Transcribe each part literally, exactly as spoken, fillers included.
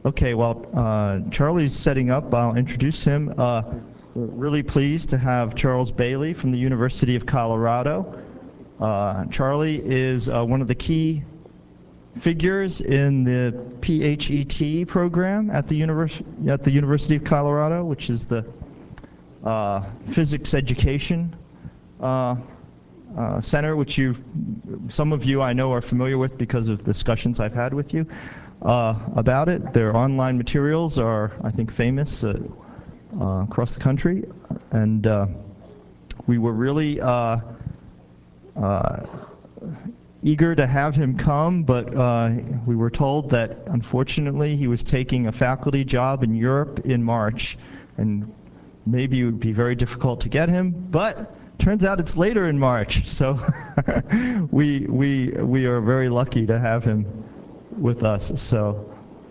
Okay, well, uh, Charlie's setting up. I'll introduce him. Uh, we're really pleased to have Charles Bailey from the University of Colorado. Uh, Charlie is uh, one of the key figures in the P H E T program at the, univers at the University of Colorado, which is the uh, physics education uh, uh, center, which you, some of you I know are familiar with because of discussions I've had with you uh, about it. Their online materials are, I think, famous uh, uh, across the country, and uh, we were really uh, uh, eager to have him come, but uh, we were told that unfortunately he was taking a faculty job in Europe in March, and maybe it would be very difficult to get him, but turns out it's later in March, so we, we, we are very lucky to have him with us. So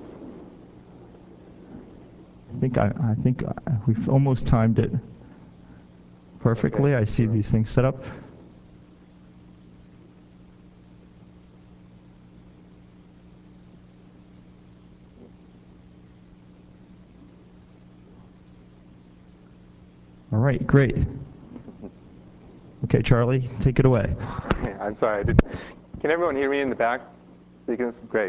I think, I, I think we've almost timed it perfectly. I see these things set up. All right, great. Okay, Charlie, take it away. I'm sorry. I did. Can everyone hear me in the back? Speaking this? Great.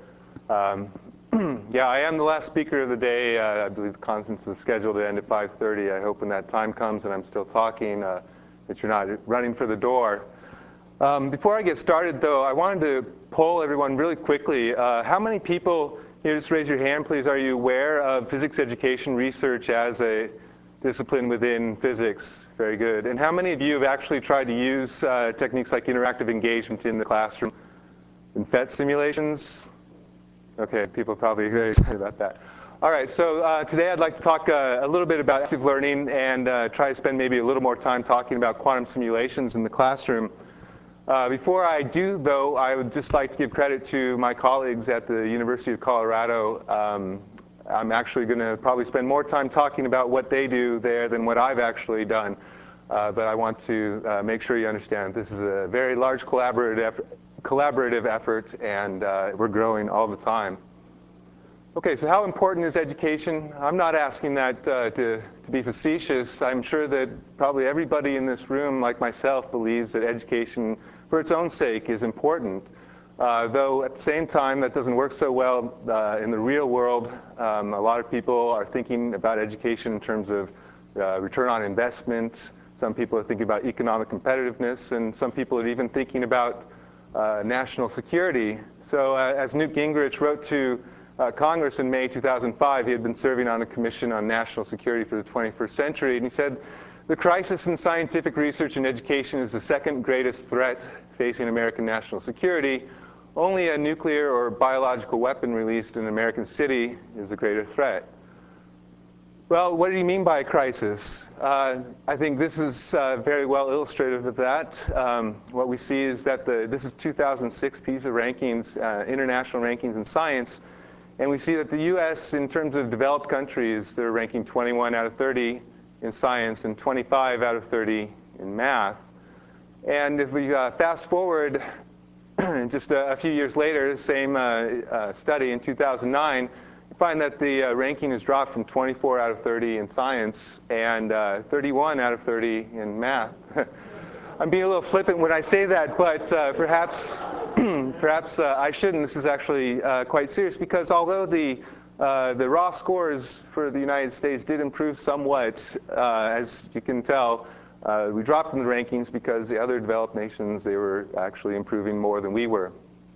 Um, yeah, I am the last speaker of the day. Uh, I believe the conference was scheduled to end at five thirty. I hope when that time comes and I'm still talking uh, that you're not running for the door. Um, before I get started, though, I wanted to poll everyone really quickly. Uh, how many people, here, just raise your hand, please, are you aware of physics education research as a discipline within physics? Very good. And how many of you have actually tried to use uh, techniques like interactive engagement in the classroom in P H E T simulations? Okay, people are probably very excited about that. All right, so uh, today I'd like to talk uh, a little bit about active learning and uh, try to spend maybe a little more time talking about quantum simulations in the classroom. Uh, before I do, though, I would just like to give credit to my colleagues at the University of Colorado. Um, I'm actually going to probably spend more time talking about what they do there than what I've actually done. Uh, but I want to uh, make sure you understand this is a very large collaborative effort, collaborative effort and uh, we're growing all the time. Okay, so how important is education? I'm not asking that uh, to, to be facetious. I'm sure that probably everybody in this room, like myself, believes that education for its own sake is important. Uh, though at the same time, that doesn't work so well uh, in the real world. Um, a lot of people are thinking about education in terms of uh, return on investment. Some people are thinking about economic competitiveness, and some people are even thinking about uh, national security. So uh, as Newt Gingrich wrote to uh, Congress in May two thousand five, he had been serving on a commission on national security for the twenty-first century, and he said, "The crisis in scientific research and education is the second greatest threat facing American national security. Only a nuclear or biological weapon released in an American city is a greater threat." Well, what do you mean by a crisis? Uh, I think this is uh, very well illustrative of that. Um, what we see is that the, this is two thousand six PISA rankings, uh, international rankings in science. And we see that the U S, in terms of developed countries, they're ranking twenty-one out of thirty in science and twenty-five out of thirty in math. And if we uh, fast forward just a, a few years later, same uh, uh, study in two thousand nine, you find that the uh, ranking has dropped from twenty-four out of thirty in science and uh, thirty-one out of thirty in math. I'm being a little flippant when I say that, but uh, perhaps, perhaps uh, I shouldn't. This is actually uh, quite serious, because although the uh, the raw scores for the United States did improve somewhat, uh, as you can tell, uh, we dropped in the rankings because the other developed nations, they were actually improving more than we were.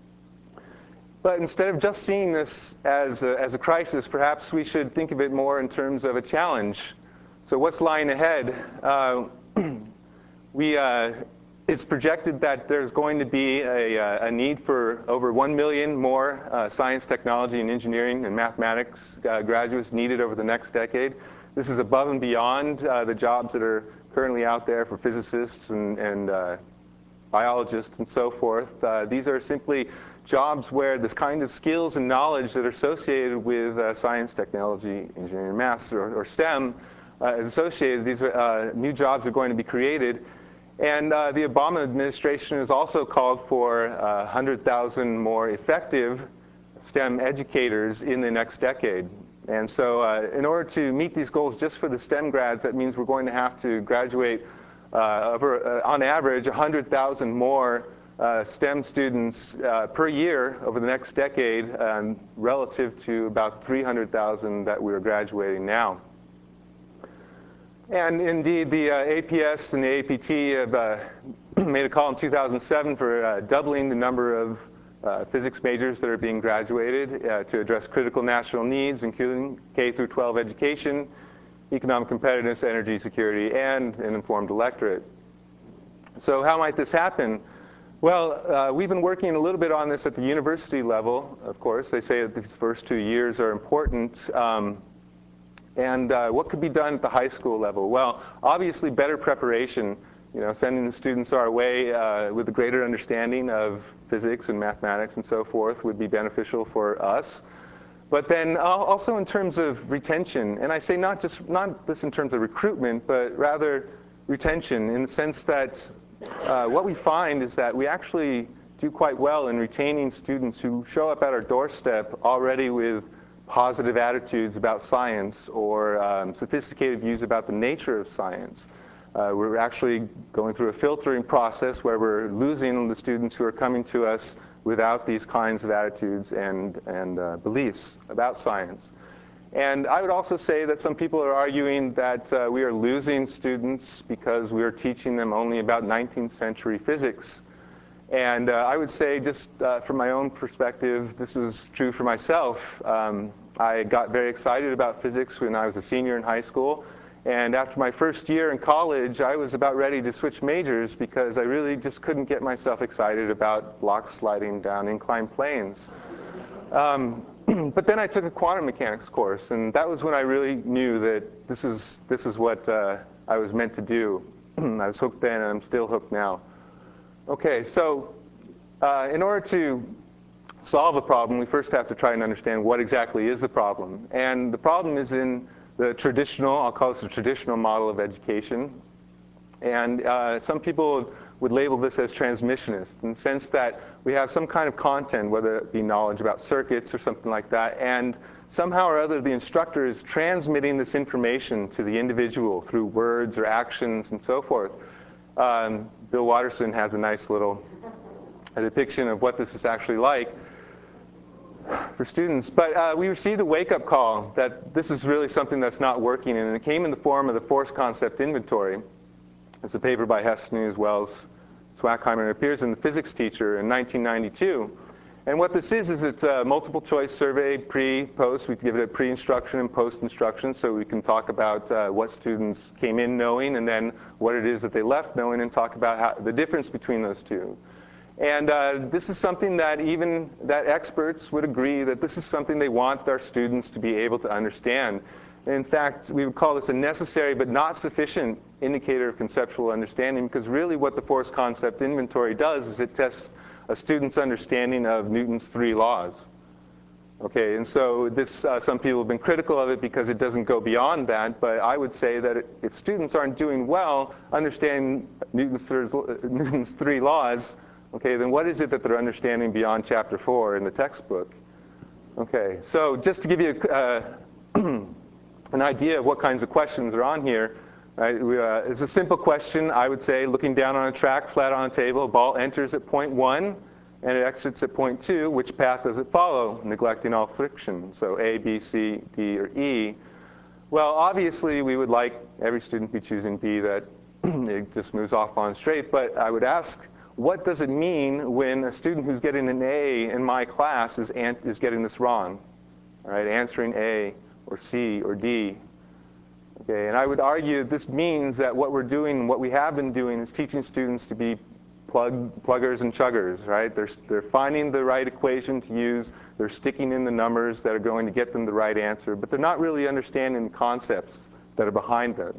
But instead of just seeing this as a, as a crisis, perhaps we should think of it more in terms of a challenge. So what's lying ahead? Uh, we, uh, it's projected that there's going to be a, a need for over one million more uh, science, technology, and engineering and mathematics uh, graduates needed over the next decade. This is above and beyond uh, the jobs that are currently out there for physicists and, and uh, biologists and so forth. Uh, these are simply jobs where this kind of skills and knowledge that are associated with uh, science, technology, engineering, and math, or, or STEM, uh, is associated. These are, uh, new jobs are going to be created. And uh, the Obama administration has also called for uh, one hundred thousand more effective STEM educators in the next decade. And so uh, in order to meet these goals just for the STEM grads, that means we're going to have to graduate uh, over, uh, on average, one hundred thousand more uh, STEM students uh, per year over the next decade, um, relative to about three hundred thousand that we're graduating now. And indeed, the uh, A P S and the A P T have uh, made a call in two thousand seven for uh, doubling the number of uh, physics majors that are being graduated uh, to address critical national needs, including K through twelve education, economic competitiveness, energy security, and an informed electorate. So how might this happen? Well, uh, we've been working a little bit on this at the university level, of course. They say that these first two years are important. Um, And uh, what could be done at the high school level? Well, obviously better preparation, you know, sending the students our way uh, with a greater understanding of physics and mathematics and so forth would be beneficial for us. But then also in terms of retention, and I say not just, not this in terms of recruitment, but rather retention in the sense that uh, what we find is that we actually do quite well in retaining students who show up at our doorstep already with positive attitudes about science or um, sophisticated views about the nature of science. Uh, we're actually going through a filtering process where we're losing the students who are coming to us without these kinds of attitudes and, and uh, beliefs about science. And I would also say that some people are arguing that uh, we are losing students because we are teaching them only about nineteenth century physics. And uh, I would say, just uh, from my own perspective, this is true for myself. Um, I got very excited about physics when I was a senior in high school. And after my first year in college, I was about ready to switch majors because I really just couldn't get myself excited about blocks sliding down inclined planes. Um, but then I took a quantum mechanics course, and that was when I really knew that this is, this is what uh, I was meant to do. I was hooked then, and I'm still hooked now. Okay, so uh, in order to solve a problem, we first have to try and understand what exactly is the problem. And the problem is in the traditional, I'll call this the traditional model of education. And uh, some people would label this as transmissionist, in the sense that we have some kind of content, whether it be knowledge about circuits or something like that, and somehow or other the instructor is transmitting this information to the individual through words or actions and so forth. Um, Bill Watterson has a nice little a depiction of what this is actually like for students. But uh, we received a wake-up call that this is really something that's not working, and it came in the form of the Force Concept Inventory. It's a paper by Hess, News, Wells, Swackheimer. It appears in the Physics Teacher in nineteen ninety-two. And what this is, is it's a multiple choice survey, pre, post. We give it a pre-instruction and post-instruction so we can talk about uh, what students came in knowing and then what it is that they left knowing, and talk about how, the difference between those two. And uh, this is something that even that experts would agree that this is something they want their students to be able to understand. And in fact, we would call this a necessary but not sufficient indicator of conceptual understanding, because really what the Force Concept Inventory does is it tests a student's understanding of Newton's three laws. Okay, and so this, uh, some people have been critical of it because it doesn't go beyond that, but I would say that it, if students aren't doing well understanding Newton's, Newton's three laws, okay, then what is it that they're understanding beyond chapter four in the textbook? Okay, so just to give you uh, an idea of what kinds of questions are on here, right, we, uh, it's a simple question, I would say, looking down on a track, flat on a table, a ball enters at point one, and it exits at point two. Which path does it follow, neglecting all friction? So A, B, C, D, or E. Well, obviously, we would like every student be choosing B, that it just moves off on straight. But I would ask, what does it mean when a student who's getting an A in my class is, is getting this wrong? All right, answering A, or C, or D. Okay, and I would argue that this means that what we're doing, what we have been doing, is teaching students to be plug, pluggers and chuggers, right? They're, they're finding the right equation to use. They're sticking in the numbers that are going to get them the right answer. But they're not really understanding the concepts that are behind them.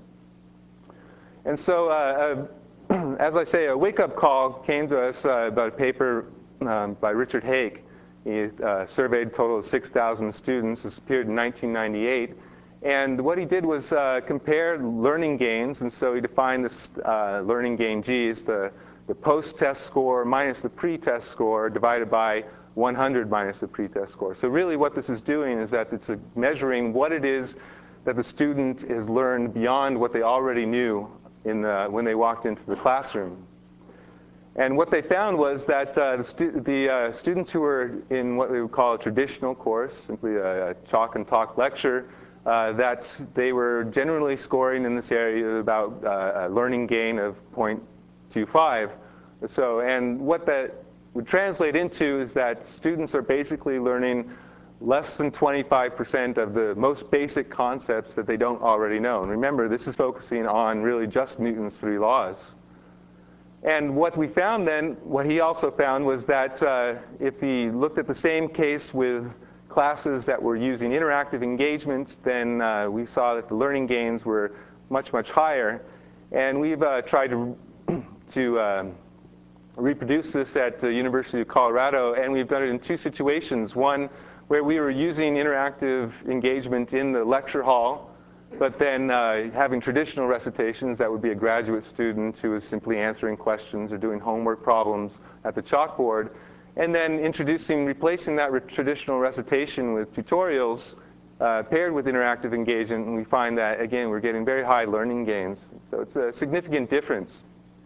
And so, uh, uh, as I say, a wake-up call came to us uh, about a paper um, by Richard Hake. He uh, surveyed a total of six thousand students. This appeared in nineteen ninety-eight. And what he did was uh, compare learning gains. And so he defined this uh, learning gain G as the, the post-test score minus the pre-test score divided by one hundred minus the pretest score. So really what this is doing is that it's measuring what it is that the student has learned beyond what they already knew in the, when they walked into the classroom. And what they found was that uh, the, stu the uh, students who were in what we would call a traditional course, simply a, a chalk and talk lecture, uh, that they were generally scoring in this area about uh, a learning gain of zero point two five. So, and what that would translate into is that students are basically learning less than twenty-five percent of the most basic concepts that they don't already know. And remember, this is focusing on really just Newton's three laws. And what we found then, what he also found was that uh, if he looked at the same case with classes that were using interactive engagement, then uh, we saw that the learning gains were much, much higher. And we've uh, tried to, to uh, reproduce this at the University of Colorado, and we've done it in two situations. One where we were using interactive engagement in the lecture hall, but then uh, having traditional recitations, that would be a graduate student who is simply answering questions or doing homework problems at the chalkboard, and then introducing, replacing that re traditional recitation with tutorials uh, paired with interactive engagement, and we find that, again, we're getting very high learning gains. So it's a significant difference.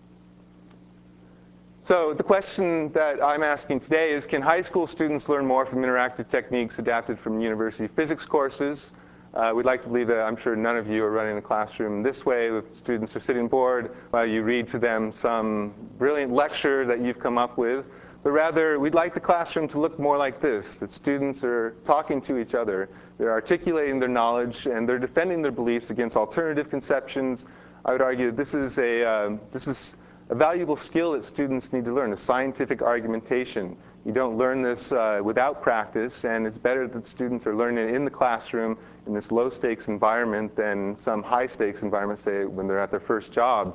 So the question that I'm asking today is, can high school students learn more from interactive techniques adapted from university physics courses? Uh, we'd like to believe that I'm sure none of you are running the classroom this way, with students are sitting bored while you read to them some brilliant lecture that you've come up with. But rather, we'd like the classroom to look more like this, that students are talking to each other. They're articulating their knowledge, and they're defending their beliefs against alternative conceptions. I would argue that this is a, uh, this is a valuable skill that students need to learn, a scientific argumentation. You don't learn this uh, without practice, and it's better that students are learning it in the classroom in this low-stakes environment than some high-stakes environment, say, when they're at their first job.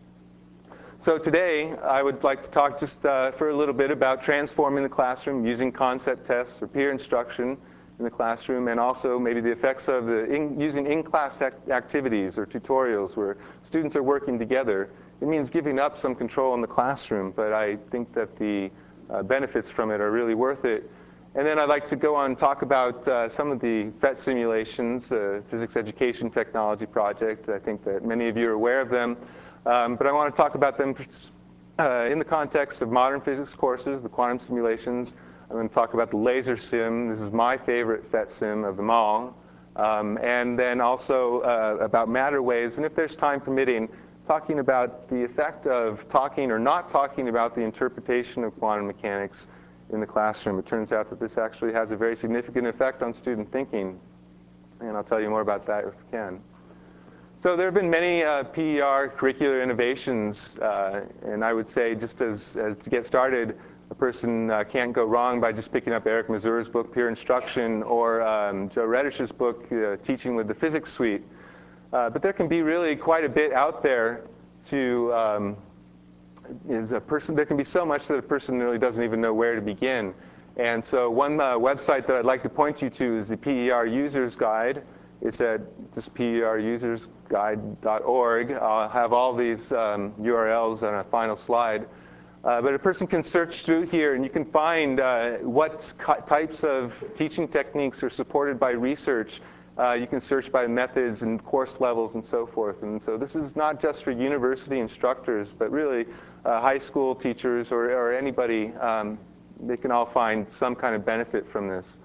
So today, I would like to talk just uh, for a little bit about transforming the classroom using concept tests or peer instruction in the classroom, and also maybe the effects of the in, using in-class ac activities or tutorials where students are working together. It means giving up some control in the classroom, but I think that the uh, benefits from it are really worth it. And then I'd like to go on and talk about uh, some of the PhET simulations, uh, Physics Education Technology Project. I think that many of you are aware of them. Um, but I want to talk about them uh, in the context of modern physics courses, the quantum simulations. I'm going to talk about the laser sim. This is my favorite PhET sim of them all. Um, and then also uh, about matter waves. And if there's time permitting, talking about the effect of talking or not talking about the interpretation of quantum mechanics in the classroom. It turns out that this actually has a very significant effect on student thinking. And I'll tell you more about that if I can. So there have been many uh, P E R curricular innovations. Uh, and I would say, just as, as to get started, a person uh, can't go wrong by just picking up Eric Mazur's book, Peer Instruction, or um, Joe Reddish's book, uh, Teaching with the Physics Suite. Uh, but there can be really quite a bit out there to, um, is a person, there can be so much that a person really doesn't even know where to begin. And so one uh, website that I'd like to point you to is the P E R Users Guide. It's at just P E R users guide dot org. I'll have all these um, U R Ls on a final slide. Uh, but a person can search through here, and you can find uh, what types of teaching techniques are supported by research. Uh, you can search by methods and course levels and so forth. And so this is not just for university instructors, but really uh, high school teachers or, or anybody. Um, they can all find some kind of benefit from this.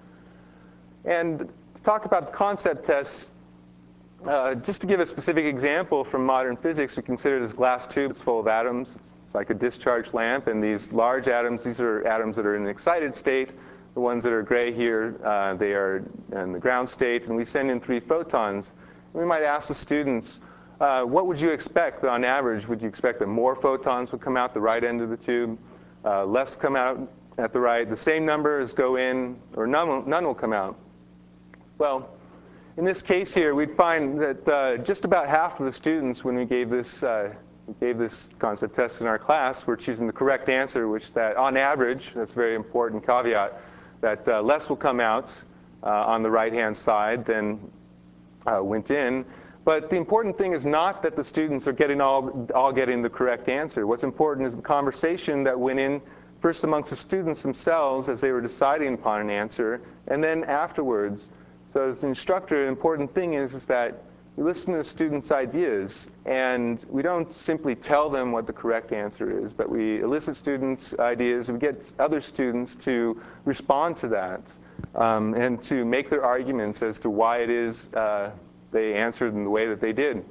And to talk about the concept tests, uh, just to give a specific example from modern physics, we consider this glass tube. It's full of atoms. It's like a discharge lamp. And these large atoms, these are atoms that are in an excited state. The ones that are gray here, uh, they are in the ground state, and we send in three photons. We might ask the students, uh, what would you expect on average? Would you expect that more photons would come out the right end of the tube, uh, less come out at the right, the same numbers go in, or none will, none will come out? Well, in this case here, we'd find that uh, just about half of the students, when we gave this, uh, we gave this concept test in our class, were choosing the correct answer, which that on average, that's a very important caveat, that uh, less will come out uh, on the right-hand side than uh, went in. But the important thing is not that the students are getting all, all getting the correct answer. What's important is the conversation that went in first amongst the students themselves as they were deciding upon an answer, and then afterwards. So as an instructor, an important thing is, is that we listen to the students' ideas, and we don't simply tell them what the correct answer is, but we elicit students' ideas, and we get other students to respond to that, um, and to make their arguments as to why it is uh, they answered in the way that they did.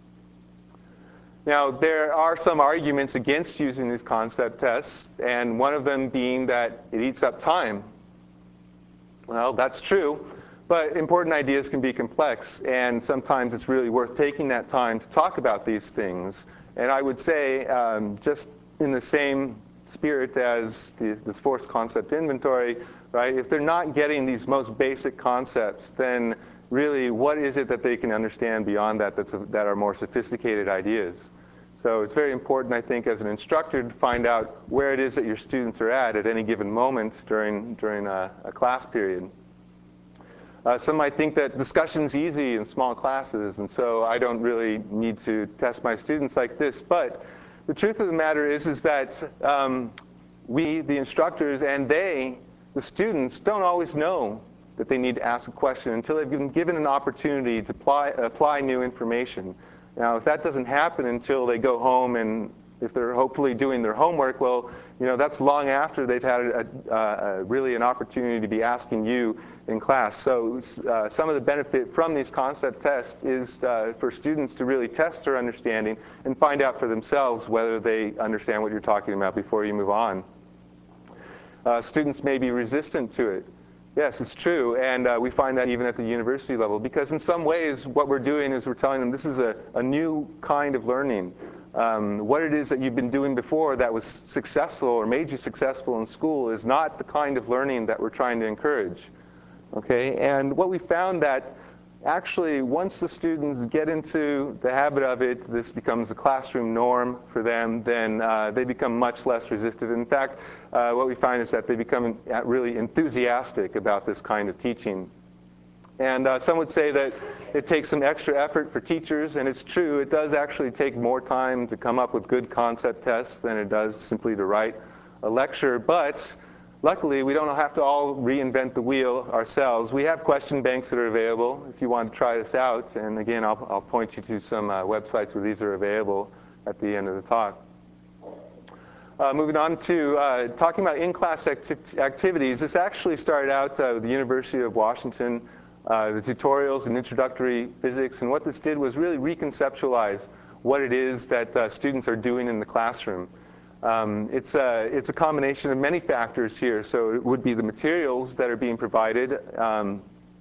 Now, there are some arguments against using these concept tests, and one of them being that it eats up time. Well, that's true. But important ideas can be complex, and sometimes it's really worth taking that time to talk about these things. And I would say, um, just in the same spirit as the, this forced concept inventory, right? If they're not getting these most basic concepts, then really what is it that they can understand beyond that that's a, that are more sophisticated ideas? So it's very important, I think, as an instructor to find out where it is that your students are at at any given moment during, during a, a class period. Uh, some might think that discussion's easy in small classes, and so I don't really need to test my students like this. But the truth of the matter is, is that um, we, the instructors, and they, the students, don't always know that they need to ask a question until they've been given an opportunity to apply, apply new information. Now, if that doesn't happen until they go home and if they're hopefully doing their homework, well, you know, that's long after they've had a, a, a really an opportunity to be asking you in class. So uh, some of the benefit from these concept tests is uh, for students to really test their understanding and find out for themselves whether they understand what you're talking about before you move on. Uh, students may be resistant to it. Yes, it's true, and uh, we find that even at the university level, because in some ways what we're doing is we're telling them this is a, a new kind of learning. Um, what it is that you've been doing before that was successful or made you successful in school is not the kind of learning that we're trying to encourage. Okay, and what we found that actually once the students get into the habit of it, this becomes a classroom norm for them, then uh, they become much less resistant. In fact, uh, what we find is that they become really enthusiastic about this kind of teaching. And uh, some would say that it takes some extra effort for teachers, and it's true. It does actually take more time to come up with good concept tests than it does simply to write a lecture. But luckily, we don't have to all reinvent the wheel ourselves. We have question banks that are available if you want to try this out. And again, I'll, I'll point you to some uh, websites where these are available at the end of the talk. Uh, moving on to uh, talking about in-class acti activities. This actually started out uh, with the University of Washington, uh, the tutorials and introductory physics. And what this did was really reconceptualize what it is that uh, students are doing in the classroom. Um, it's, a, it's a combination of many factors here. So it would be the materials that are being provided. Um,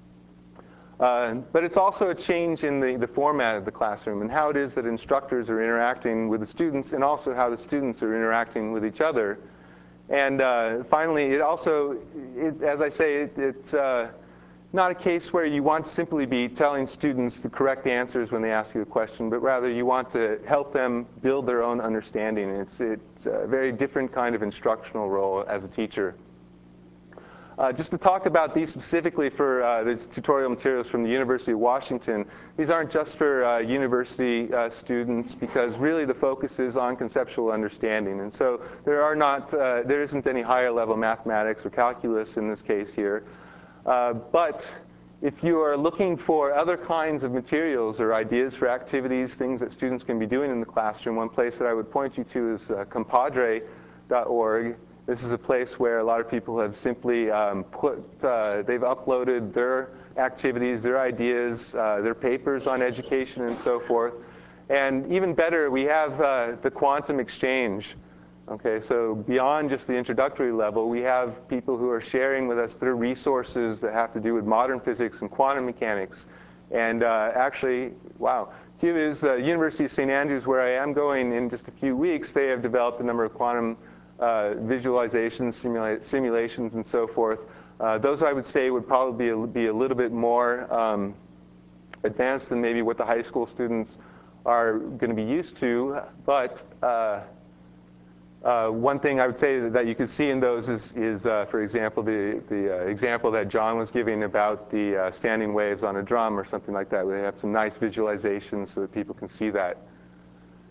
uh, but it's also a change in the, the format of the classroom and how it is that instructors are interacting with the students and also how the students are interacting with each other. And uh, finally, it also, it, as I say, it, it's uh, not a case where you want to simply be telling students the correct answers when they ask you a question, but rather you want to help them build their own understanding. It's, it's a very different kind of instructional role as a teacher. Uh, just to talk about these specifically for uh, these tutorial materials from the University of Washington, these aren't just for uh, university uh, students because really the focus is on conceptual understanding. And so there are not, uh, there isn't any higher level mathematics or calculus in this case here. Uh, but if you are looking for other kinds of materials or ideas for activities, things that students can be doing in the classroom, one place that I would point you to is uh, compadre dot org. This is a place where a lot of people have simply um, put, uh, they've uploaded their activities, their ideas, uh, their papers on education and so forth. And even better, we have uh, the quantum exchange. Okay, so beyond just the introductory level, we have people who are sharing with us their resources that have to do with modern physics and quantum mechanics. And uh, actually, wow, here is uh, University of Saint Andrews, where I am going in just a few weeks. They have developed a number of quantum uh, visualizations, simula simulations, and so forth. Uh, those I would say would probably be a, be a little bit more um, advanced than maybe what the high school students are going to be used to. But uh, Uh, one thing I would say that you can see in those is, is uh, for example, the, the uh, example that John was giving about the uh, standing waves on a drum or something like that. They have some nice visualizations so that people can see that.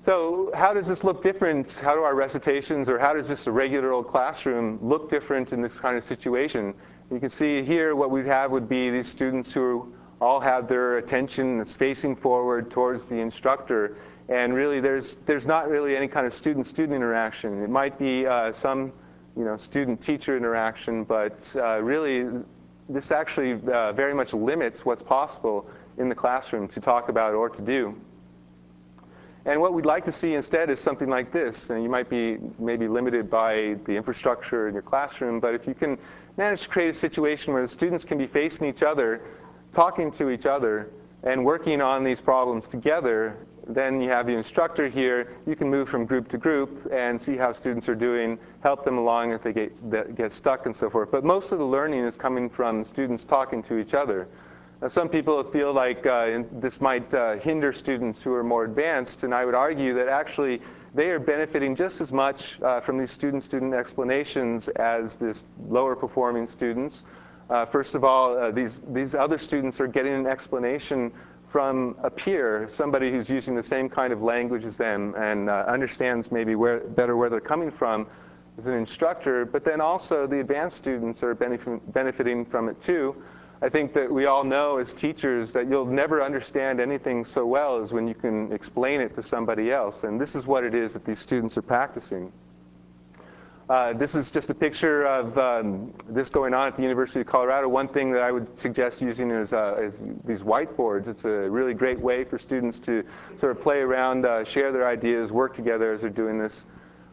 So how does this look different? How do our recitations, or how does just a regular old classroom look different in this kind of situation? You can see here what we'd have would be these students who all have their attention that's facing forward towards the instructor. And really, there's, there's not really any kind of student-student interaction. It might be uh, some you know, student-teacher interaction, but uh, really, this actually uh, very much limits what's possible in the classroom to talk about or to do. And what we'd like to see instead is something like this. And you might be maybe limited by the infrastructure in your classroom, but if you can manage to create a situation where the students can be facing each other, talking to each other, and working on these problems together, then you have the instructor here. You can move from group to group and see how students are doing, help them along if they get, get stuck and so forth. But most of the learning is coming from students talking to each other. Now, some people feel like uh, this might uh, hinder students who are more advanced, and I would argue that actually they are benefiting just as much uh, from these student-student explanations as this lower performing students. Uh, first of all, uh, these, these other students are getting an explanation from a peer, somebody who's using the same kind of language as them and uh, understands maybe where, better where they're coming from as an instructor. But then also the advanced students are benefit, benefiting from it too. I think that we all know as teachers that you'll never understand anything so well as when you can explain it to somebody else. And this is what it is that these students are practicing. Uh, this is just a picture of um, this going on at the University of Colorado. One thing that I would suggest using is, uh, is these whiteboards. It's a really great way for students to sort of play around, uh, share their ideas, work together as they're doing this.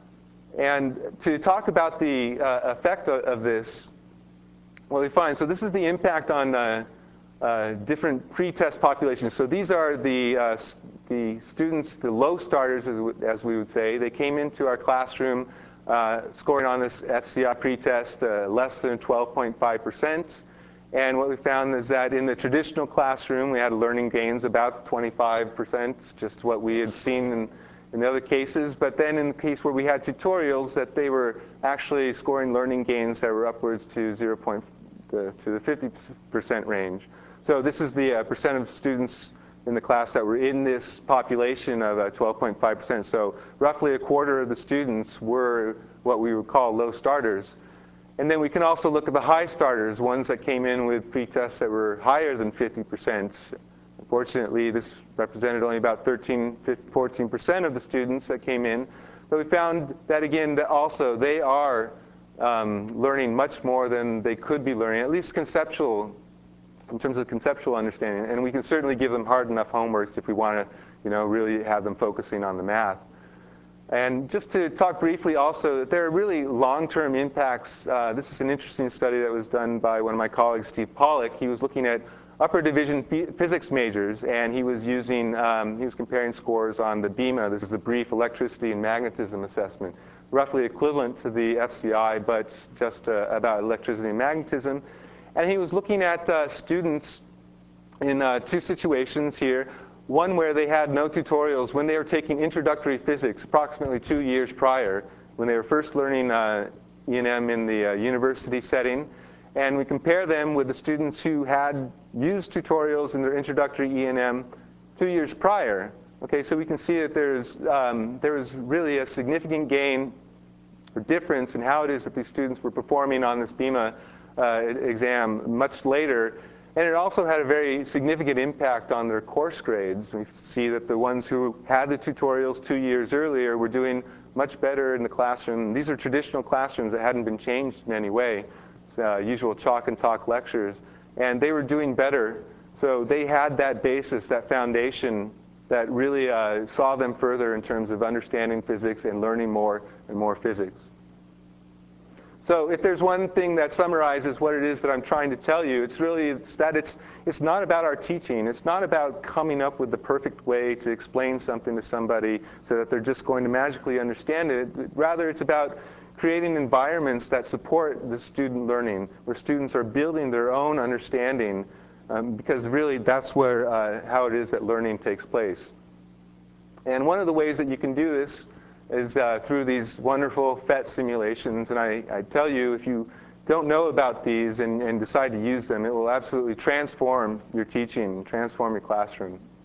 And to talk about the uh, effect of, of this, well, we find, so this is the impact on uh, uh, different pre-test populations. So these are the, uh, the students, the low starters, as we would say. They came into our classroom uh, scoring on this F C I pretest uh, less than twelve point five percent. And what we found is that in the traditional classroom, we had learning gains about twenty-five percent, just what we had seen in, in the other cases. But then in the case where we had tutorials, that they were actually scoring learning gains that were upwards to zero point to the fifty percent range. So this is the uh, percent of students in the class that were in this population of uh, twelve point five percent. So roughly a quarter of the students were what we would call low starters. And then we can also look at the high starters, ones that came in with pretests that were higher than fifty percent. Unfortunately, this represented only about thirteen, fourteen percent of the students that came in. But we found that, again, that also they are um, learning much more than they could be learning, at least conceptual, in terms of conceptual understanding. And we can certainly give them hard enough homeworks if we want to, you know, really have them focusing on the math. And just to talk briefly also, that there are really long-term impacts. Uh, this is an interesting study that was done by one of my colleagues, Steve Pollock. He was looking at upper division physics majors, and he was using, um, he was comparing scores on the B E M A. This is the Brief Electricity and Magnetism Assessment, roughly equivalent to the F C I, but just uh, about electricity and magnetism. And he was looking at uh, students in uh, two situations here. One where they had no tutorials when they were taking introductory physics approximately two years prior, when they were first learning uh, E and M in the uh, university setting. And we compare them with the students who had used tutorials in their introductory E and M two years prior. Okay, so we can see that there's, um, there was really a significant gain or difference in how it is that these students were performing on this B E M A uh, exam much later. And it also had a very significant impact on their course grades. We see that the ones who had the tutorials two years earlier were doing much better in the classroom. These are traditional classrooms that hadn't been changed in any way. It's, uh, usual chalk and talk lectures. And they were doing better. So they had that basis, that foundation, that really uh, saw them further in terms of understanding physics and learning more and more physics. So if there's one thing that summarizes what it is that I'm trying to tell you, it's really it's that it's, it's not about our teaching. It's not about coming up with the perfect way to explain something to somebody so that they're just going to magically understand it. Rather, it's about creating environments that support the student learning, where students are building their own understanding, um, because really that's where, uh, how it is that learning takes place. And one of the ways that you can do this is uh, through these wonderful P H E T simulations. And I, I tell you, if you don't know about these and, and decide to use them, it will absolutely transform your teaching, transform your classroom.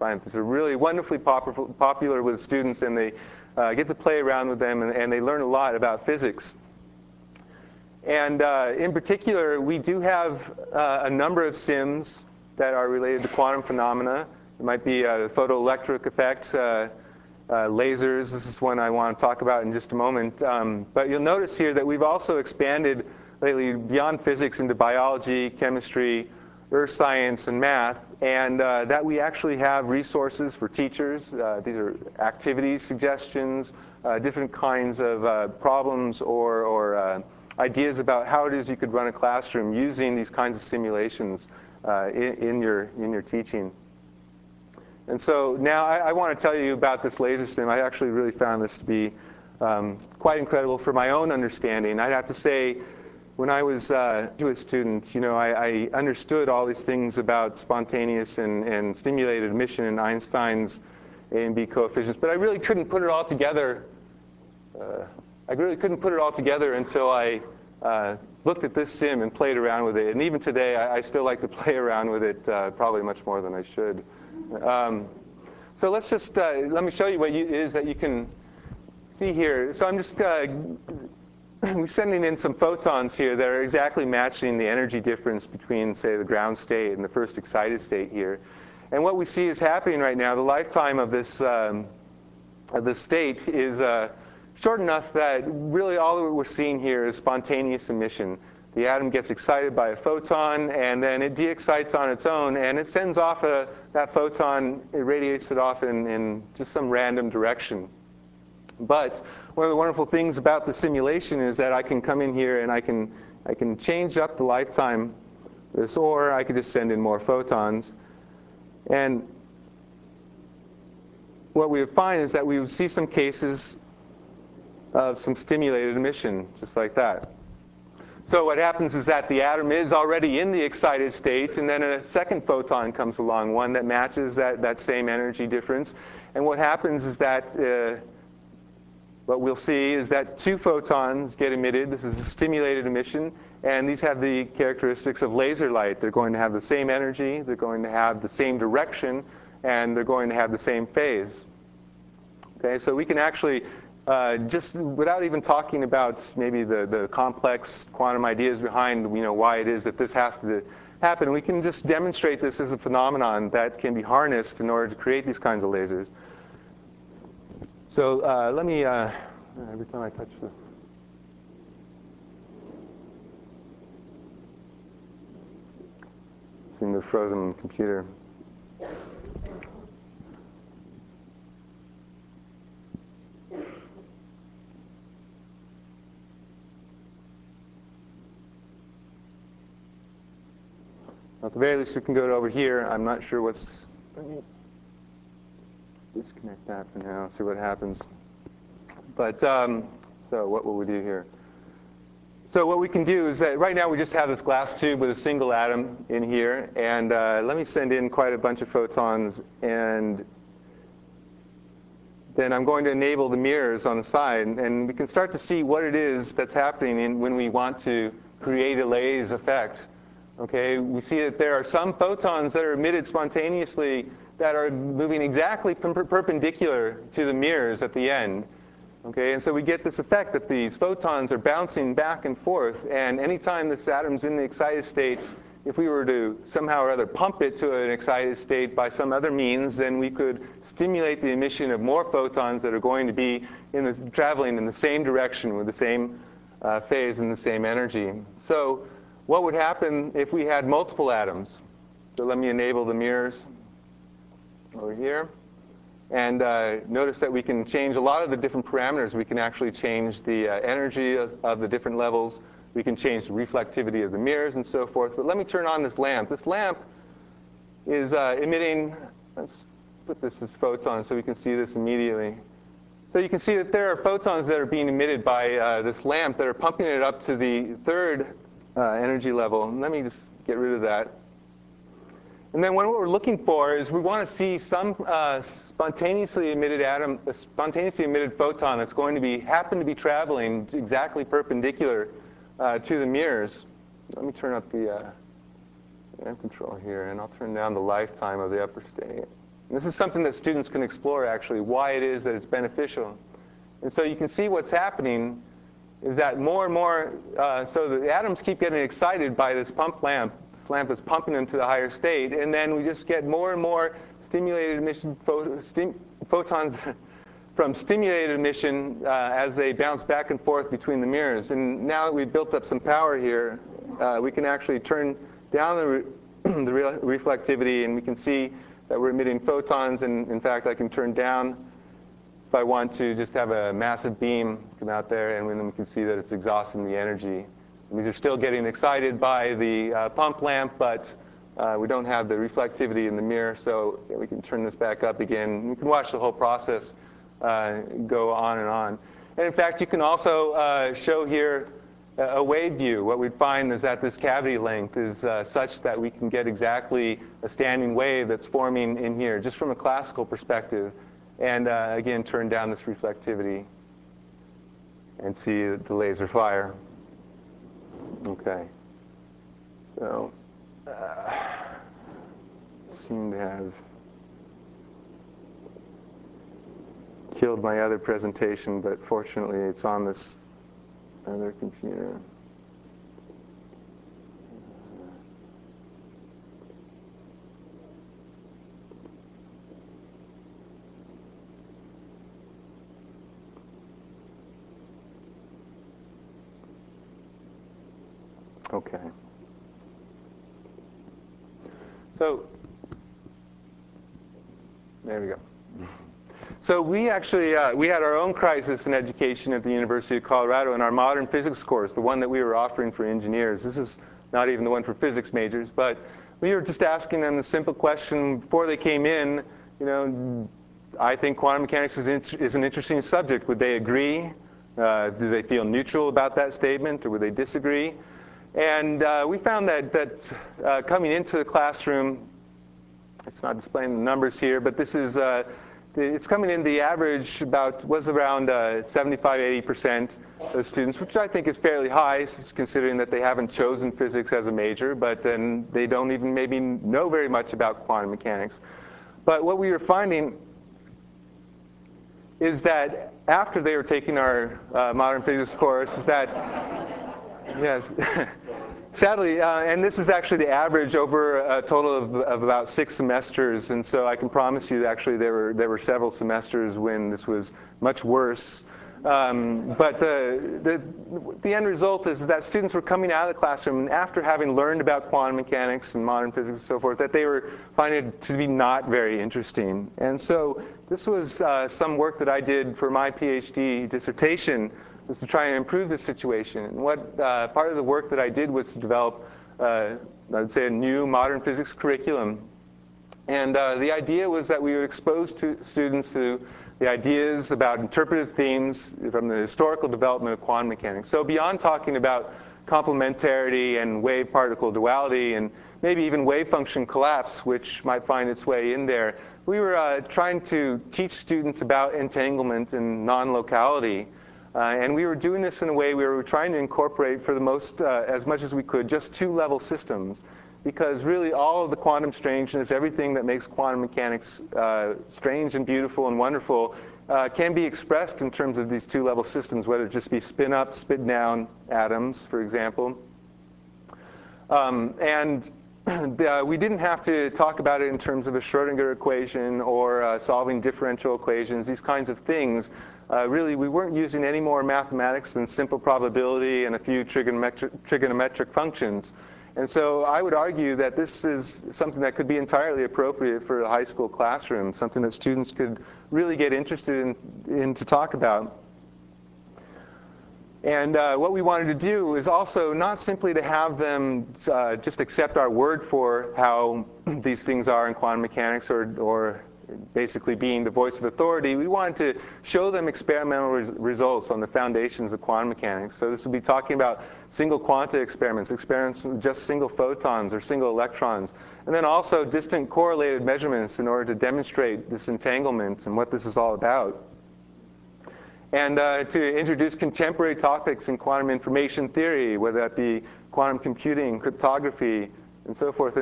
find that these are really wonderfully pop popular with students, and they uh, get to play around with them, and, and they learn a lot about physics. And uh, in particular, we do have uh, a number of sims that are related to quantum phenomena. It might be uh, photoelectric effects, uh, uh, lasers. This is one I want to talk about in just a moment. Um, but you'll notice here that we've also expanded lately beyond physics into biology, chemistry, earth science, and math, and uh, that we actually have resources for teachers. Uh, these are activities, suggestions, uh, different kinds of uh, problems or, or uh, ideas about how it is you could run a classroom using these kinds of simulations uh, in, in, your, in your teaching. And so now I, I want to tell you about this laser sim. I actually really found this to be um, quite incredible for my own understanding. I'd have to say, when I was uh, a Jewish student, you know, I, I understood all these things about spontaneous and, and stimulated emission and Einstein's A and B coefficients, but I really couldn't put it all together. Uh, I really couldn't put it all together until I uh, looked at this sim and played around with it. And even today, I, I still like to play around with it, uh, probably much more than I should. Um, so let's just, uh, let me show you what you, it is that you can see here. So I'm just uh, we're sending in some photons here that are exactly matching the energy difference between, say, the ground state and the first excited state here. And what we see is happening right now, the lifetime of this, um, of this state is uh, short enough that really all that we're seeing here is spontaneous emission. The atom gets excited by a photon, and then it de-excites on its own, and it sends off a, that photon, it radiates it off in, in just some random direction. But one of the wonderful things about the simulation is that I can come in here and I can, I can change up the lifetime of this, or I could just send in more photons. And what we would find is that we would see some cases of some stimulated emission, just like that. So what happens is that the atom is already in the excited state, and then a second photon comes along, one that matches that, that same energy difference. And what happens is that uh, what we'll see is that two photons get emitted. This is a stimulated emission, and these have the characteristics of laser light. They're going to have the same energy, they're going to have the same direction, and they're going to have the same phase. Okay, so we can actually, uh, just without even talking about maybe the, the complex quantum ideas behind, you know, why it is that this has to happen, we can just demonstrate this as a phenomenon that can be harnessed in order to create these kinds of lasers. So uh, let me, uh, every time I touch the, seem to have frozen the computer. At the very least, we can go over here. I'm not sure what's, let me disconnect that for now, see what happens. But, um, so what will we do here? So what we can do is that right now we just have this glass tube with a single atom in here. And uh, let me send in quite a bunch of photons. And then I'm going to enable the mirrors on the side. And we can start to see what it is that's happening in, when we want to create a Lay's effect. Okay, we see that there are some photons that are emitted spontaneously that are moving exactly per perpendicular to the mirrors at the end. Okay, and so we get this effect that these photons are bouncing back and forth, and anytime this atom's in the excited state, if we were to somehow or other pump it to an excited state by some other means, then we could stimulate the emission of more photons that are going to be in the, traveling in the same direction with the same uh, phase and the same energy. So what would happen if we had multiple atoms? So let me enable the mirrors over here. And uh, notice that we can change a lot of the different parameters. We can actually change the uh, energy of, of the different levels. We can change the reflectivity of the mirrors and so forth. But let me turn on this lamp. This lamp is uh, emitting, let's put this as photons so we can see this immediately. So you can see that there are photons that are being emitted by uh, this lamp that are pumping it up to the third uh, energy level. And let me just get rid of that. And then what we're looking for is we want to see some uh, spontaneously emitted atom, a spontaneously emitted photon that's going to be happen to be traveling exactly perpendicular uh, to the mirrors. Let me turn up the uh, amp control here, and I'll turn down the lifetime of the upper state. And this is something that students can explore, actually, why it is that it's beneficial. And so you can see what's happening is that more and more, uh, so the atoms keep getting excited by this pump lamp. This lamp is pumping them to the higher state, and then we just get more and more stimulated emission pho stim photons from stimulated emission uh, as they bounce back and forth between the mirrors. And now that we've built up some power here, uh, we can actually turn down the, re the re reflectivity, and we can see that we're emitting photons. And in fact, I can turn down if I want to just have a massive beam come out there, and then we can see that it's exhausting the energy. These are still getting excited by the uh, pump lamp, but uh, we don't have the reflectivity in the mirror, so yeah, we can turn this back up again. You can watch the whole process uh, go on and on. And in fact, you can also uh, show here a wave view. What we'd find is that this cavity length is uh, such that we can get exactly a standing wave that's forming in here, just from a classical perspective. And uh, again, turn down this reflectivity and see the laser fire. Okay. So, uh, seem to have killed my other presentation, but fortunately it's on this other computer. Okay. So, there we go. So we actually, uh, we had our own crisis in education at the University of Colorado in our modern physics course, the one that we were offering for engineers. This is not even the one for physics majors, but we were just asking them the simple question before they came in, you know, I think quantum mechanics is, int is an interesting subject. Would they agree? Uh, do they feel neutral about that statement, or would they disagree? And uh, we found that, that uh, coming into the classroom, it's not displaying the numbers here, but this is, uh, it's coming in the average about, was around uh, seventy-five, eighty percent of students, which I think is fairly high, considering that they haven't chosen physics as a major, but then they don't even maybe know very much about quantum mechanics. But what we were finding is that after they were taking our uh, modern physics course, is that, yes, sadly, uh, and this is actually the average over a total of, of about six semesters, and so I can promise you that actually there were, there were several semesters when this was much worse. Um, but the, the, the end result is that students were coming out of the classroom, and after having learned about quantum mechanics and modern physics and so forth, that they were finding it to be not very interesting. And so this was uh, some work that I did for my PhD dissertation, was to try and improve the situation. And what uh, part of the work that I did was to develop, uh, I would say, a new modern physics curriculum. And uh, the idea was that we would expose to students to the ideas about interpretive themes from the historical development of quantum mechanics. So beyond talking about complementarity and wave-particle duality and maybe even wave function collapse, which might find its way in there, we were uh, trying to teach students about entanglement and non-locality. Uh, and we were doing this in a way we were trying to incorporate, for the most, uh, as much as we could, just two-level systems. Because really all of the quantum strangeness, everything that makes quantum mechanics uh, strange and beautiful and wonderful, uh, can be expressed in terms of these two-level systems, whether it just be spin-up, spin-down atoms, for example. Um, and uh, we didn't have to talk about it in terms of a Schrodinger equation or uh, solving differential equations, these kinds of things. Uh, really, we weren't using any more mathematics than simple probability and a few trigonometric, trigonometric functions. And so I would argue that this is something that could be entirely appropriate for a high school classroom, something that students could really get interested in, in to talk about. And uh, what we wanted to do is also not simply to have them uh, just accept our word for how these things are in quantum mechanics, or, or basically being the voice of authority. We wanted to show them experimental res results on the foundations of quantum mechanics. So this would be talking about single quanta experiments, experiments with just single photons or single electrons, and then also distant correlated measurements in order to demonstrate this entanglement and what this is all about. And uh, to introduce contemporary topics in quantum information theory, whether that be quantum computing, cryptography, and so forth. And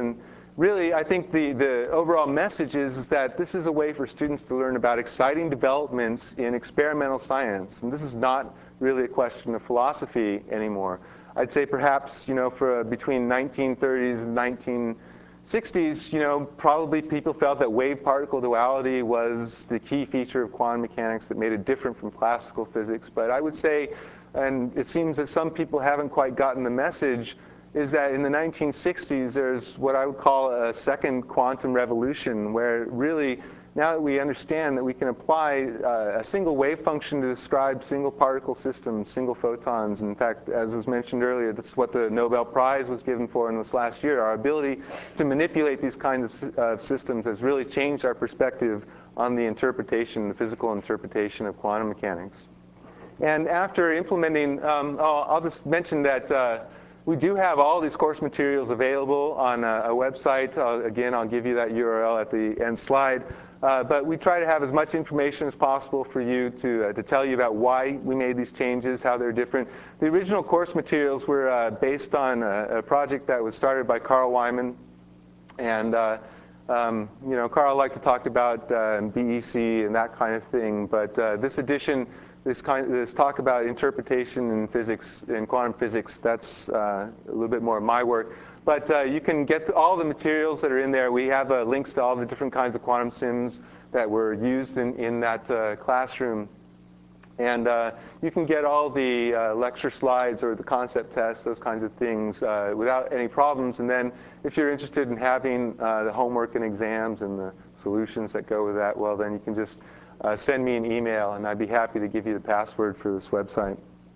really, I think the, the overall message is, is that this is a way for students to learn about exciting developments in experimental science. And this is not really a question of philosophy anymore. I'd say perhaps, you know, for between nineteen thirties and nineteen sixties, you know, probably people felt that wave-particle duality was the key feature of quantum mechanics that made it different from classical physics. But I would say, and it seems that some people haven't quite gotten the message, is that in the nineteen sixties, there's what I would call a second quantum revolution, where really, now that we understand that we can apply uh, a single wave function to describe single particle systems, single photons. In fact, as was mentioned earlier, that's what the Nobel Prize was given for in this last year. Our ability to manipulate these kinds of uh, systems has really changed our perspective on the interpretation, the physical interpretation of quantum mechanics. And after implementing, um, I'll, I'll just mention that uh, we do have all these course materials available on a, a website. Uh, again, I'll give you that U R L at the end slide. Uh, but we try to have as much information as possible for you to, uh, to tell you about why we made these changes, how they're different. The original course materials were uh, based on a, a project that was started by Carl Wieman. And uh, um, you know, Carl liked to talk about uh, B E C and that kind of thing. But uh, this edition, this, kind, this talk about interpretation in physics, in quantum physics, that's uh, a little bit more of my work. But uh, you can get all the materials that are in there. We have uh, links to all the different kinds of quantum sims that were used in, in that uh, classroom. And uh, you can get all the uh, lecture slides or the concept tests, those kinds of things, uh, without any problems. And then if you're interested in having uh, the homework and exams and the solutions that go with that, well, then you can just uh, send me an email, and I'd be happy to give you the password for this website.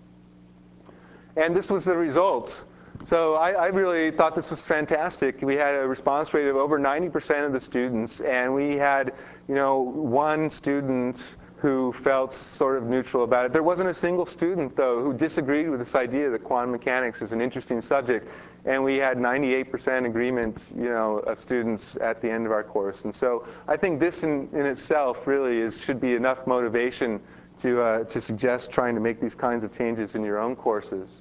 And this was the results. So I, I really thought this was fantastic. We had a response rate of over ninety percent of the students, and we had, you know, one student who felt sort of neutral about it. There wasn't a single student, though, who disagreed with this idea that quantum mechanics is an interesting subject. And we had ninety-eight percent agreement, you know, of students at the end of our course. And so I think this in, in itself really is, should be enough motivation to, uh, to suggest trying to make these kinds of changes in your own courses.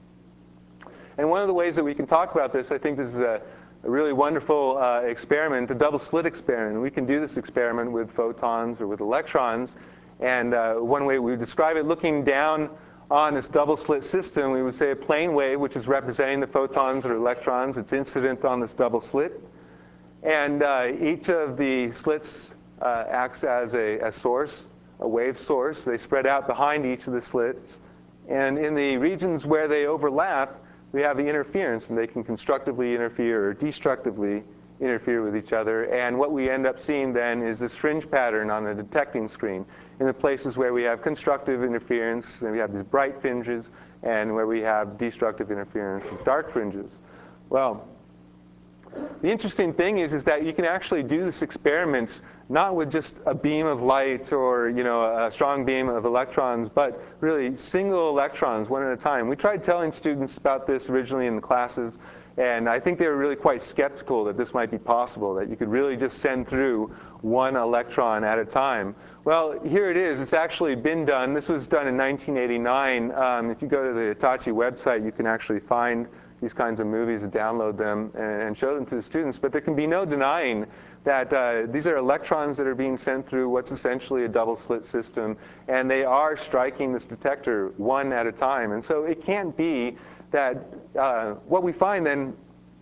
And one of the ways that we can talk about this, I think this is a, a really wonderful uh, experiment, the double slit experiment. We can do this experiment with photons or with electrons. And uh, one way we would describe it, looking down on this double slit system, we would say a plane wave, which is representing the photons or electrons. It's incident on this double slit. And uh, each of the slits uh, acts as a, a source, a wave source. They spread out behind each of the slits. And in the regions where they overlap, we have the interference, and they can constructively interfere or destructively interfere with each other. And what we end up seeing then is this fringe pattern on the detecting screen. In the places where we have constructive interference, and we have these bright fringes, and where we have destructive interference, these dark fringes. Well, the interesting thing is, is that you can actually do this experiment not with just a beam of light or, you know, a strong beam of electrons, but really single electrons, one at a time. We tried telling students about this originally in the classes, and I think they were really quite skeptical that this might be possible, that you could really just send through one electron at a time. Well, here it is. It's actually been done. This was done in nineteen eighty-nine. Um, if you go to the Hitachi website, you can actually find these kinds of movies and download them and show them to the students. But there can be no denying that uh, these are electrons that are being sent through what's essentially a double slit system, and they are striking this detector one at a time. And so it can't be that uh, what we find then,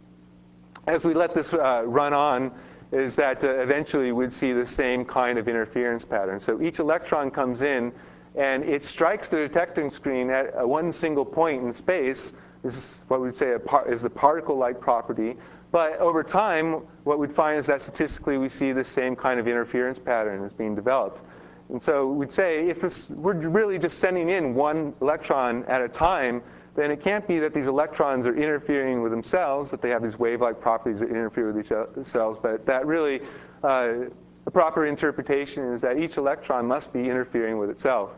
as we let this uh, run on, is that uh, eventually we'd see the same kind of interference pattern. So each electron comes in, and it strikes the detecting screen at uh, one single point in space. This is what we'd say a par is the particle-like property. But over time, what we'd find is that statistically we see the same kind of interference pattern is being developed. And so we'd say if this, we're really just sending in one electron at a time, then it can't be that these electrons are interfering with themselves, that they have these wave-like properties that interfere with each other, themselves, but that really uh, the proper interpretation is that each electron must be interfering with itself.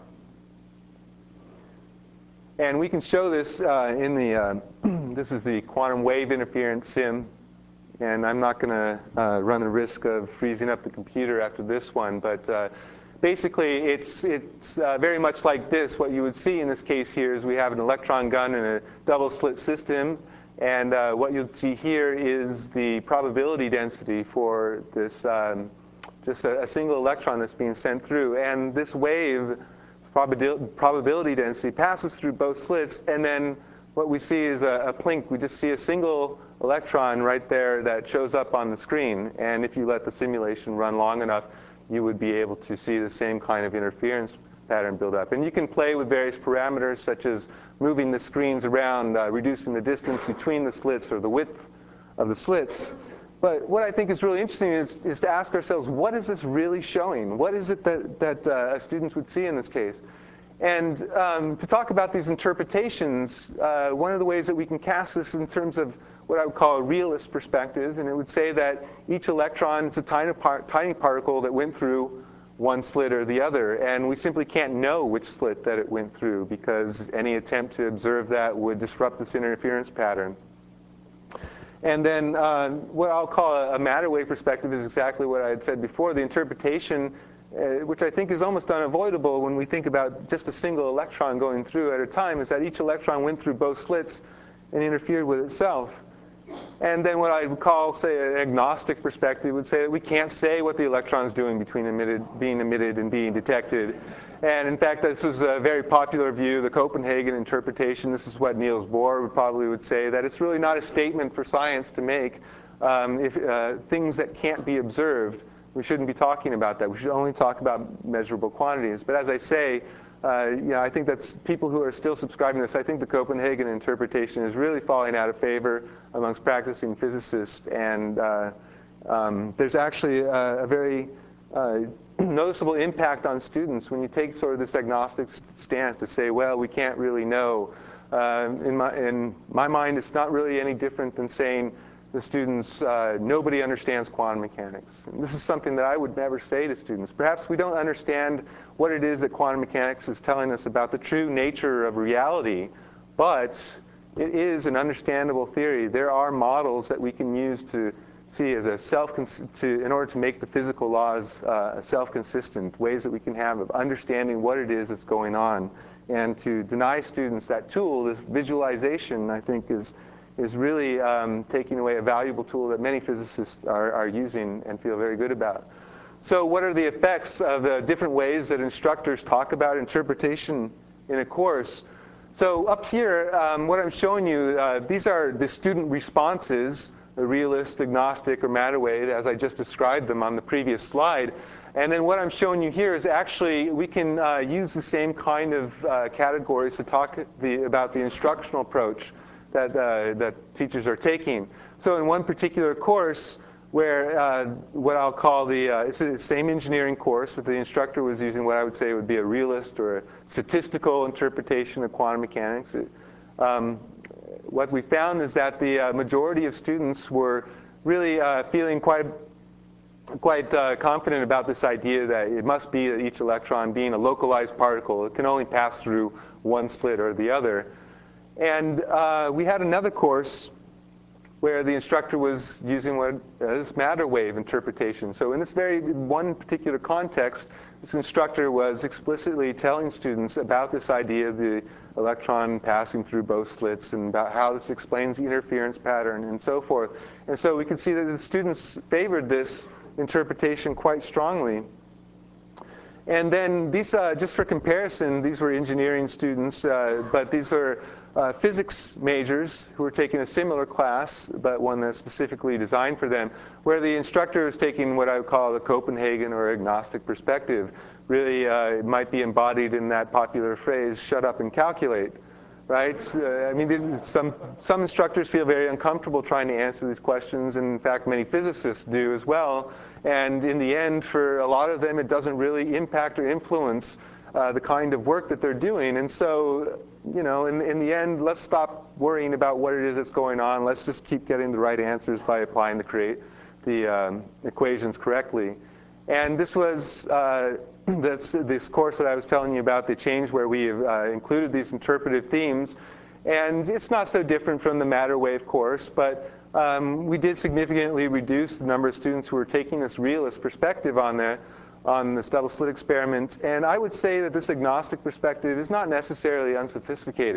And we can show this uh, in the, uh, this is the quantum wave interference sim. And I'm not going to uh, run the risk of freezing up the computer after this one. But uh, basically, it's, it's uh, very much like this. What you would see in this case here is we have an electron gun in a double slit system. And uh, what you'll see here is the probability density for this, um, just a, a single electron that's being sent through. And this wave, probabil probability density, passes through both slits, and then what we see is a, a plink. We just see a single electron right there that shows up on the screen. And if you let the simulation run long enough, you would be able to see the same kind of interference pattern build up. And you can play with various parameters, such as moving the screens around, uh, reducing the distance between the slits or the width of the slits. But what I think is really interesting is, is to ask ourselves, what is this really showing? What is it that, that uh, students would see in this case? And um, to talk about these interpretations, uh, one of the ways that we can cast this in terms of what I would call a realist perspective, and it would say that each electron is a tiny, par tiny particle that went through one slit or the other, and we simply can't know which slit that it went through because any attempt to observe that would disrupt this interference pattern. And then uh, what I'll call a, a matter wave perspective is exactly what I had said before. The interpretation, uh, which I think is almost unavoidable when we think about just a single electron going through at a time, is that each electron went through both slits and interfered with itself. And then what I would call, say, an agnostic perspective would say that we can't say what the electron's doing between emitted, being emitted and being detected. And in fact, this is a very popular view, the Copenhagen interpretation. This is what Niels Bohr would probably would say, that it's really not a statement for science to make. Um, if uh, things that can't be observed, we shouldn't be talking about that. We should only talk about measurable quantities. But as I say, Uh, you know, I think that's people who are still subscribing to this. I think the Copenhagen interpretation is really falling out of favor amongst practicing physicists. And uh, um, there's actually a, a very uh, noticeable impact on students when you take sort of this agnostic stance to say, well, we can't really know. Uh, in, my, in my mind, it's not really any different than saying the students, uh, nobody understands quantum mechanics. And this is something that I would never say to students. Perhaps we don't understand what it is that quantum mechanics is telling us about the true nature of reality, but it is an understandable theory. There are models that we can use to see as a self to in order to make the physical laws uh, self-consistent, ways that we can have of understanding what it is that's going on. And to deny students that tool, this visualization, I think is is really um, taking away a valuable tool that many physicists are, are using and feel very good about. So what are the effects of the different ways that instructors talk about interpretation in a course? So up here, um, what I'm showing you, uh, these are the student responses, the realist, agnostic, or matter wave, as I just described them on the previous slide. And then what I'm showing you here is actually, we can uh, use the same kind of uh, categories to talk the, about the instructional approach that, uh, that teachers are taking. So in one particular course, where uh, what I'll call the, uh, it's the same engineering course, but the instructor was using what I would say would be a realist or a statistical interpretation of quantum mechanics. It, um, what we found is that the uh, majority of students were really uh, feeling quite quite uh, confident about this idea that it must be that each electron, being a localized particle, it can only pass through one slit or the other. And uh, we had another course where the instructor was using what uh, this matter wave interpretation. So in this very one particular context, this instructor was explicitly telling students about this idea of the electron passing through both slits and about how this explains the interference pattern and so forth. And so we can see that the students favored this interpretation quite strongly. And then these, uh, just for comparison, these were engineering students, uh, but these are uh, physics majors who were taking a similar class, but one that's specifically designed for them, where the instructor is taking what I would call the Copenhagen or agnostic perspective. Really, uh, it might be embodied in that popular phrase, shut up and calculate. Right? Uh, I mean, these, some, some instructors feel very uncomfortable trying to answer these questions, and in fact, many physicists do as well. And in the end, for a lot of them, it doesn't really impact or influence uh, the kind of work that they're doing. And so, you know, in, in the end, let's stop worrying about what it is that's going on. Let's just keep getting the right answers by applying the, create, the um, equations correctly. And this was uh, this, this course that I was telling you about, the change where we have uh, included these interpretive themes. And it's not so different from the matter wave course, but um, we did significantly reduce the number of students who were taking this realist perspective on, the, on this double slit experiment. And I would say that this agnostic perspective is not necessarily unsophisticated.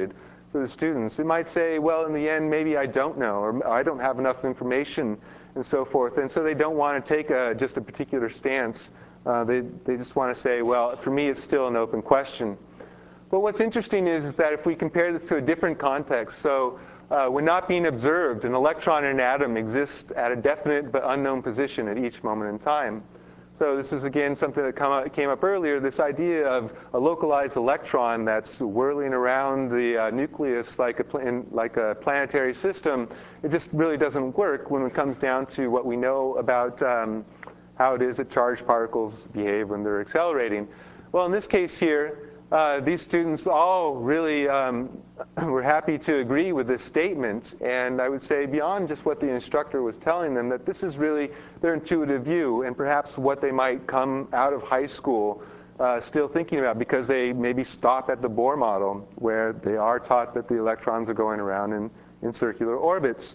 for the students. It might say, well, in the end, maybe I don't know, or I don't have enough information, and so forth. And so they don't want to take a, just a particular stance. Uh, they, they just want to say, well, for me, it's still an open question. But what's interesting is, is that if we compare this to a different context, so uh, when not being observed, an electron in an atom exists at a definite but unknown position at each moment in time. So this is, again, something that come up, came up earlier, this idea of a localized electron that's whirling around the uh, nucleus like a, in, like a planetary system. It just really doesn't work when it comes down to what we know about um, how it is that charged particles behave when they're accelerating. Well, in this case here, Uh, these students all really um, were happy to agree with this statement. And I would say beyond just what the instructor was telling them, that this is really their intuitive view and perhaps what they might come out of high school uh, still thinking about, because they maybe stop at the Bohr model, where they are taught that the electrons are going around in, in circular orbits.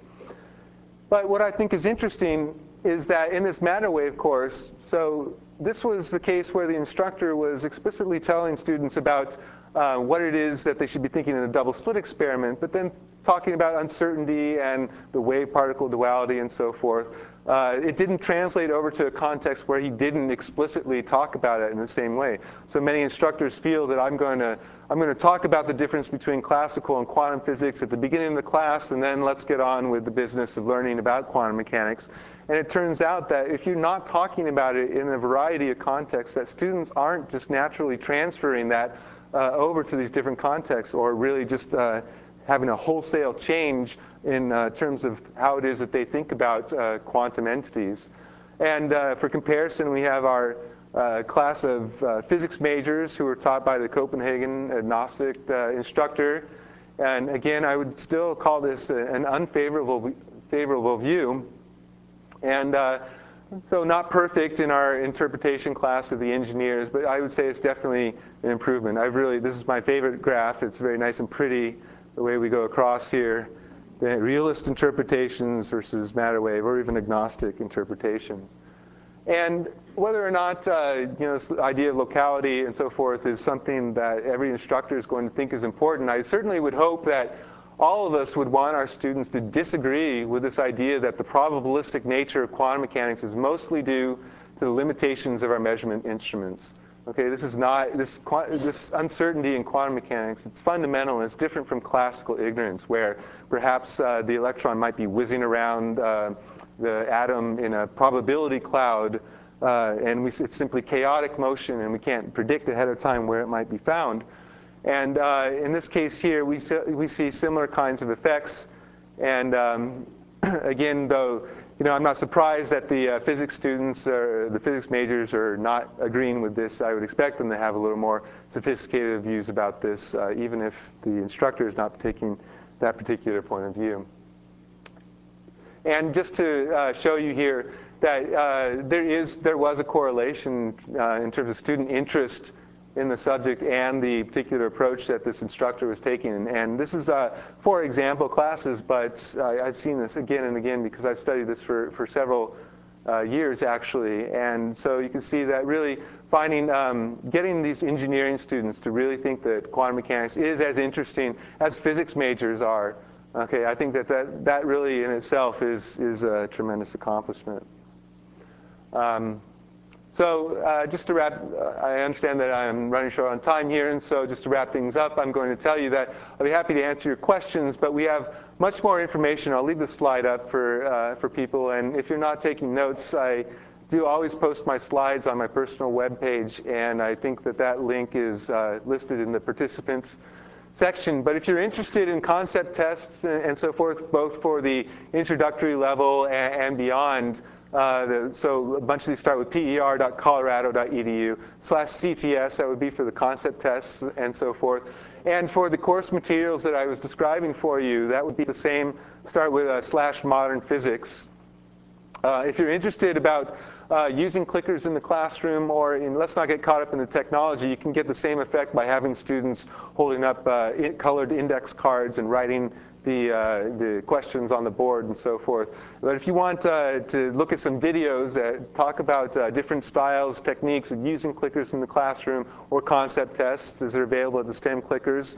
But what I think is interesting is that in this matter wave course, so this was the case where the instructor was explicitly telling students about uh, what it is that they should be thinking in a double slit experiment, but then talking about uncertainty and the wave-particle duality and so forth. Uh, it didn't translate over to a context where he didn't explicitly talk about it in the same way. So many instructors feel that I'm going to I'm going to talk about the difference between classical and quantum physics at the beginning of the class, and then let's get on with the business of learning about quantum mechanics. And it turns out that if you're not talking about it in a variety of contexts, that students aren't just naturally transferring that uh, over to these different contexts, or really just uh, having a wholesale change in uh, terms of how it is that they think about uh, quantum entities. And uh, for comparison, we have our uh, class of uh, physics majors who were taught by the Copenhagen agnostic uh, instructor. And again, I would still call this a, an unfavorable favorable view. And uh, so not perfect in our interpretation class of the engineers, but I would say it's definitely an improvement. I've really, this is my favorite graph. It's very nice and pretty, the way we go across here. The realist interpretations versus matter wave, or even agnostic interpretations. And whether or not uh, you know, this idea of locality and so forth is something that every instructor is going to think is important, I certainly would hope that all of us would want our students to disagree with this idea that the probabilistic nature of quantum mechanics is mostly due to the limitations of our measurement instruments. Okay, this is not, this, this uncertainty in quantum mechanics, it's fundamental, and it's different from classical ignorance, where perhaps uh, the electron might be whizzing around uh, the atom in a probability cloud, uh, and we, it's simply chaotic motion, and we can't predict ahead of time where it might be found. And uh, in this case here, we, we see similar kinds of effects. And um, again, though, you know, I'm not surprised that the uh, physics students, or the physics majors, are not agreeing with this. I would expect them to have a little more sophisticated views about this, uh, even if the instructor is not taking that particular point of view. And just to uh, show you here that uh, there is, there was a correlation uh, in terms of student interest in the subject and the particular approach that this instructor was taking. And this is uh, for example classes, but uh, I've seen this again and again because I've studied this for, for several uh, years, actually. And so you can see that really finding, um, getting these engineering students to really think that quantum mechanics is as interesting as physics majors are. Okay, I think that that, that really in itself is, is a tremendous accomplishment. Um, So uh, just to wrap, uh, I understand that I'm running short on time here, and so just to wrap things up, I'm going to tell you that I'll be happy to answer your questions, but we have much more information. I'll leave the slide up for, uh, for people, and if you're not taking notes, I do always post my slides on my personal web page, and I think that that link is uh, listed in the participants section. But if you're interested in concept tests and, and so forth, both for the introductory level and, and beyond, Uh, the, so a bunch of these start with per dot colorado dot e d u slash C T S. That would be for the concept tests and so forth. And for the course materials that I was describing for you, that would be the same. Start with uh, slash modern physics. Uh, if you're interested about uh, using clickers in the classroom, or in, let's not get caught up in the technology, you can get the same effect by having students holding up uh, in colored index cards and writing the, uh, the questions on the board and so forth. But if you want uh, to look at some videos that talk about uh, different styles, techniques of using clickers in the classroom, or concept tests, these are available at the STEM Clickers.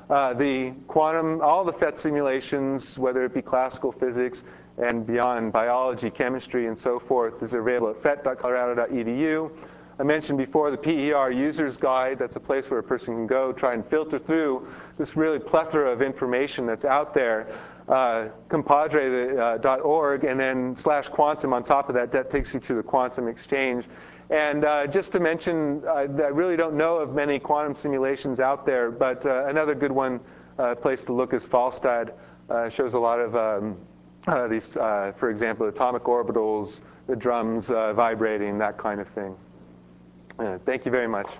Uh, the quantum, all the P H E T simulations, whether it be classical physics and beyond, biology, chemistry, and so forth, is available at P H E T dot colorado dot E D U. I mentioned before the P E R User's Guide. That's a place where a person can go try and filter through this really plethora of information that's out there. Uh, compadre dot org, and then slash quantum on top of that, that takes you to the quantum exchange. And uh, just to mention, uh, I really don't know of many quantum simulations out there, but uh, another good one, uh, place to look is Falstad. Uh, shows a lot of um, uh, these, uh, for example, atomic orbitals, the drums uh, vibrating, that kind of thing. Uh, thank you very much.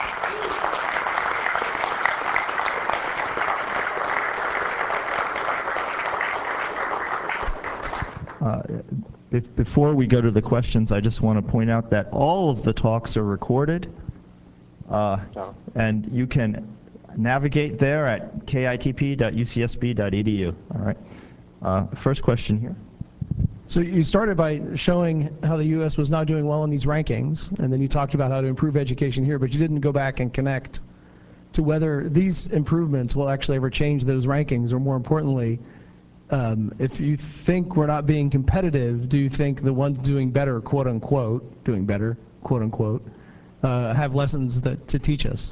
Uh, before we go to the questions, I just want to point out that all of the talks are recorded, uh, oh. and you can navigate there at K I T P dot U C S B dot E D U. All right. Uh, first question here. So you started by showing how the U S was not doing well in these rankings, and then you talked about how to improve education here, but you didn't go back and connect to whether these improvements will actually ever change those rankings, or more importantly, Um, if you think we're not being competitive, do you think the ones doing better, quote unquote, doing better, quote unquote, uh, have lessons that to teach us?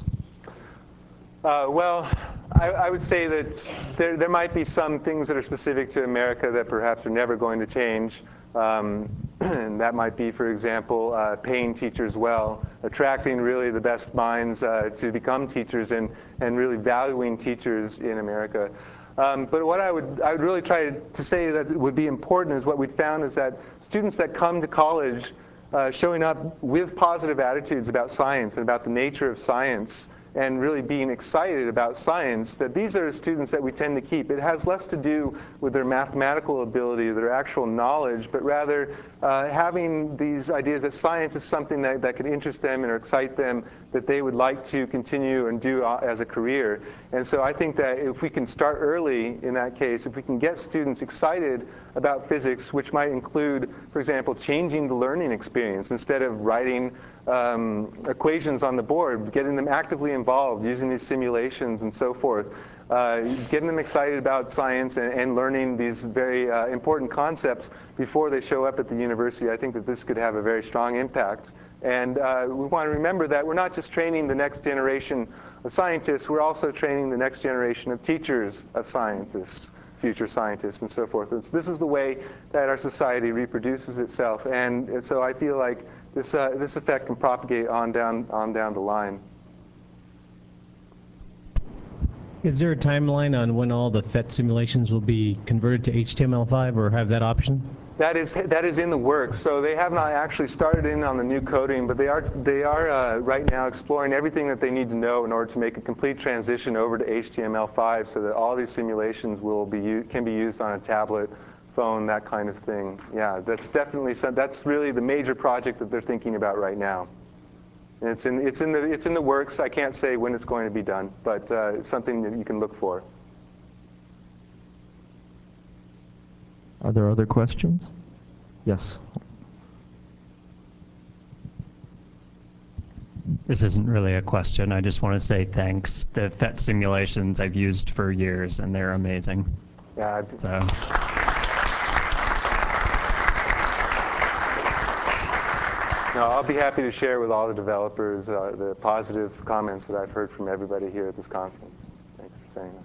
Uh, well, I, I would say that there, there might be some things that are specific to America that perhaps are never going to change. Um, and that might be, for example, uh, paying teachers well, attracting really the best minds uh, to become teachers, and, and really valuing teachers in America. Um, but what I would, I would really try to say that would be important is what we found is that students that come to college uh, showing up with positive attitudes about science and about the nature of science, and really being excited about science, that these are students that we tend to keep. It has less to do with their mathematical ability, their actual knowledge, but rather uh, having these ideas that science is something that, that could interest them and excite them, that they would like to continue and do as a career. And so I think that if we can start early in that case, if we can get students excited about physics, which might include, for example, changing the learning experience. Instead of writing um, equations on the board, getting them actively involved, using these simulations and so forth, uh, getting them excited about science and, and learning these very uh, important concepts before they show up at the university. I think that this could have a very strong impact. And uh, we want to remember that we're not just training the next generation of scientists, we're also training the next generation of teachers of scientists, future scientists, and so forth. And so this is the way that our society reproduces itself. And, and so I feel like this, uh, this effect can propagate on down, on down the line. Is there a timeline on when all the P H E T simulations will be converted to H T M L five, or have that option? That is, that is in the works. So they have not actually started in on the new coding, but they are, they are uh, right now exploring everything that they need to know in order to make a complete transition over to H T M L five, so that all these simulations will be, can be used on a tablet, phone, that kind of thing. Yeah, that's definitely, that's really the major project that they're thinking about right now. And it's in, it's in, the, it's in the works. I can't say when it's going to be done, but uh, it's something that you can look for. Are there other questions? Yes. This isn't really a question. I just want to say thanks. The P H E T simulations I've used for years, and they're amazing. Yeah. So. No, I'll be happy to share with all the developers uh, the positive comments that I've heard from everybody here at this conference. Thanks for saying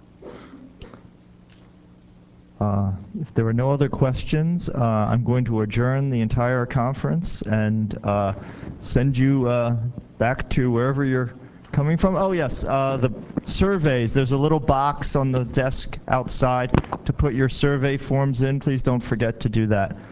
that. Uh, if there are no other questions, uh, I'm going to adjourn the entire conference and uh, send you uh, back to wherever you're coming from. Oh yes, uh, the surveys. There's a little box on the desk outside to put your survey forms in. Please don't forget to do that.